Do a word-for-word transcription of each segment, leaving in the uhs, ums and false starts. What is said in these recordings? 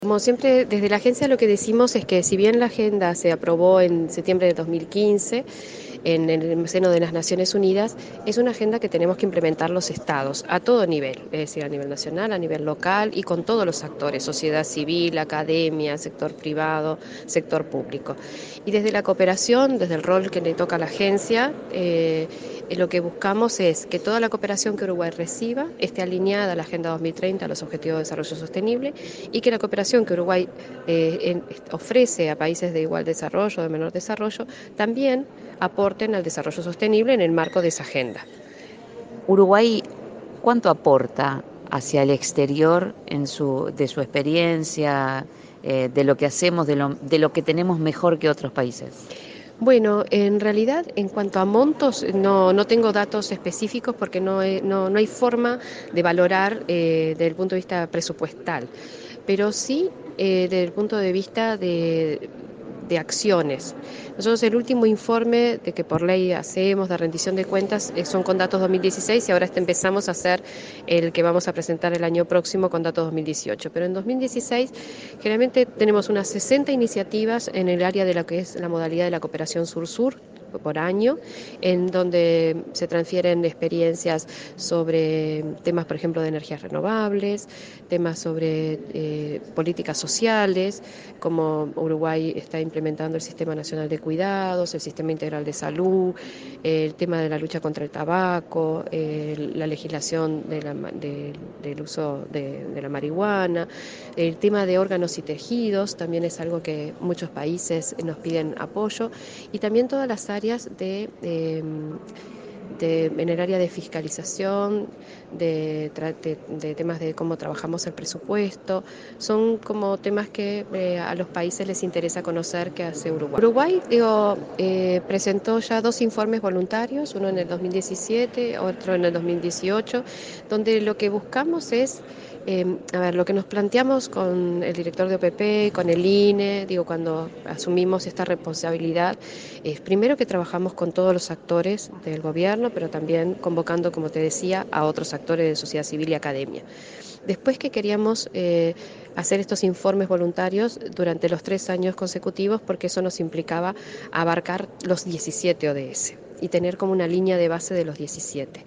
Como siempre, desde la agencia lo que decimos es que si bien la agenda se aprobó en septiembre de dos mil quince en el seno de las Naciones Unidas, es una agenda que tenemos que implementar los estados a todo nivel, es decir, a nivel nacional, a nivel local y con todos los actores, sociedad civil, academia, sector privado, sector público. Y desde la cooperación, desde el rol que le toca a la agencia, eh, lo que buscamos es que toda la cooperación que Uruguay reciba esté alineada a la Agenda dos mil treinta, a los Objetivos de Desarrollo Sostenible, y que la cooperación que Uruguay eh, en, ofrece a países de igual desarrollo, de menor desarrollo, también aporten al desarrollo sostenible en el marco de esa agenda. Uruguay, ¿cuánto aporta hacia el exterior en su, de su experiencia, eh, de lo que hacemos, de lo, de lo que tenemos mejor que otros países? Bueno, en realidad, en cuanto a montos, no, no tengo datos específicos porque no, he, no, no hay forma de valorar eh, desde el punto de vista presupuestal, pero sí eh, desde el punto de vista de, de acciones. Nosotros el último informe de que por ley hacemos de rendición de cuentas eh, son con datos dos mil dieciséis y ahora este empezamos a hacer el que vamos a presentar el año próximo con datos dos mil dieciocho. Pero en dos mil dieciséis generalmente tenemos unas sesenta iniciativas en el área de lo que es la modalidad de la cooperación sur-sur por año, en donde se transfieren experiencias sobre temas, por ejemplo, de energías renovables, temas sobre eh, políticas sociales, como Uruguay está implementando el Sistema Nacional de Cuidados, el Sistema Integral de Salud, eh, el tema de la lucha contra el tabaco, eh, la legislación de la, de, del uso de, de la marihuana, el tema de órganos y tejidos, también es algo que muchos países nos piden apoyo, y también todas las áreas de, eh, de, en el área de fiscalización, de, de, de temas de cómo trabajamos el presupuesto, son como temas que eh, a los países les interesa conocer qué hace Uruguay. Uruguay, digo, eh, presentó ya dos informes voluntarios, uno en el dos mil diecisiete, otro en el dos mil dieciocho, donde lo que buscamos es Eh, a ver, lo que nos planteamos con el director de O P P, con el I N E, digo, cuando asumimos esta responsabilidad, es primero que trabajamos con todos los actores del gobierno, pero también convocando, como te decía, a otros actores de sociedad civil y academia. Después que queríamos eh, hacer estos informes voluntarios durante los tres años consecutivos, porque eso nos implicaba abarcar los diecisiete O D S y tener como una línea de base de los diecisiete.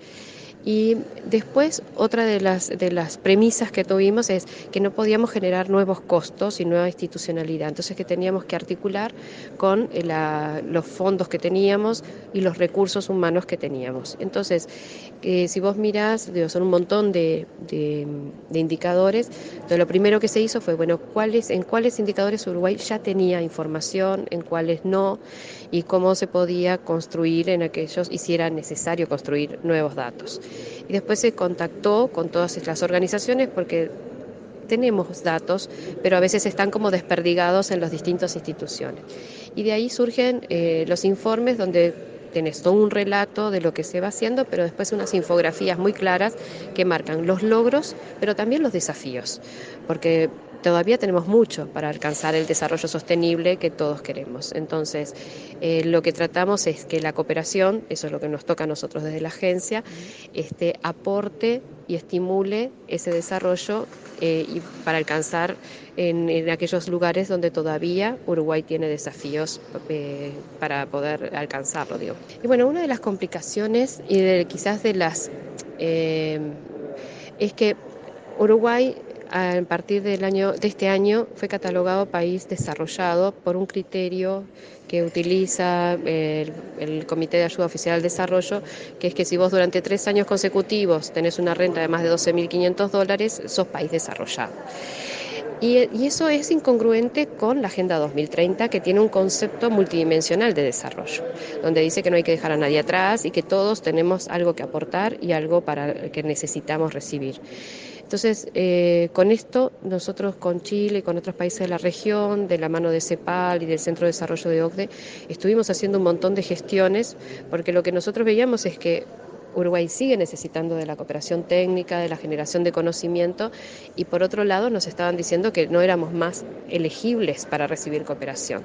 Y después, otra de las, de las premisas que tuvimos es que no podíamos generar nuevos costos y nueva institucionalidad, entonces que teníamos que articular con la, los fondos que teníamos y los recursos humanos que teníamos. Entonces, eh, si vos mirás, digo, son un montón de, de, de indicadores, entonces lo primero que se hizo fue, bueno, ¿cuáles, en cuáles indicadores Uruguay ya tenía información, en cuáles no, y cómo se podía construir en aquellos, y si era necesario construir nuevos datos. Y después se contactó con todas las organizaciones porque tenemos datos, pero a veces están como desperdigados en las distintas instituciones. Y de ahí surgen eh, los informes donde tenés todo un relato de lo que se va haciendo, pero después unas infografías muy claras que marcan los logros, pero también los desafíos, porque todavía tenemos mucho para alcanzar el desarrollo sostenible que todos queremos. Entonces, eh, lo que tratamos es que la cooperación, eso es lo que nos toca a nosotros desde la agencia, este, aporte y estimule ese desarrollo eh, y para alcanzar en, en aquellos lugares donde todavía Uruguay tiene desafíos eh, para poder alcanzarlo, digo. Y bueno, una de las complicaciones y de, quizás de las eh, es que Uruguay a partir del año, de este año fue catalogado país desarrollado por un criterio que utiliza el, el Comité de Ayuda Oficial al Desarrollo, que es que si vos durante tres años consecutivos tenés una renta de más de doce mil quinientos dólares, sos país desarrollado. Y, y eso es incongruente con la Agenda dos mil treinta, que tiene un concepto multidimensional de desarrollo, donde dice que no hay que dejar a nadie atrás y que todos tenemos algo que aportar y algo para que necesitamos recibir. Entonces, eh, con esto, nosotros con Chile y con otros países de la región, de la mano de CEPAL y del Centro de Desarrollo de O C D E, estuvimos haciendo un montón de gestiones, porque lo que nosotros veíamos es que Uruguay sigue necesitando de la cooperación técnica, de la generación de conocimiento, y por otro lado nos estaban diciendo que no éramos más elegibles para recibir cooperación.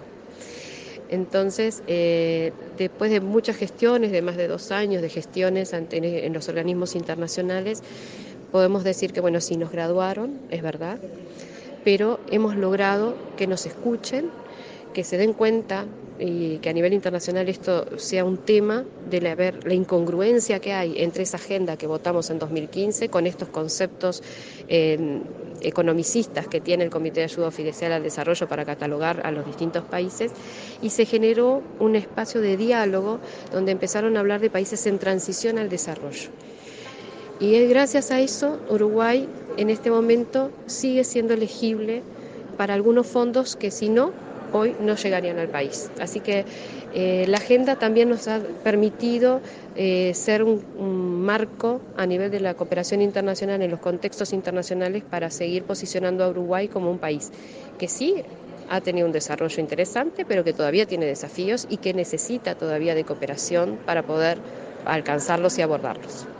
Entonces, eh, después de muchas gestiones, de más de dos años de gestiones ante, en los organismos internacionales, podemos decir que, bueno, sí nos graduaron, es verdad, pero hemos logrado que nos escuchen, que se den cuenta y que a nivel internacional esto sea un tema de la, ver, la incongruencia que hay entre esa agenda que votamos en dos mil quince con estos conceptos eh, economicistas que tiene el Comité de Ayuda Oficial al Desarrollo para catalogar a los distintos países, y se generó un espacio de diálogo donde empezaron a hablar de países en transición al desarrollo. Y es gracias a eso Uruguay en este momento sigue siendo elegible para algunos fondos que si no, hoy no llegarían al país. Así que eh, la agenda también nos ha permitido eh, ser un, un marco a nivel de la cooperación internacional en los contextos internacionales para seguir posicionando a Uruguay como un país que sí ha tenido un desarrollo interesante, pero que todavía tiene desafíos y que necesita todavía de cooperación para poder alcanzarlos y abordarlos.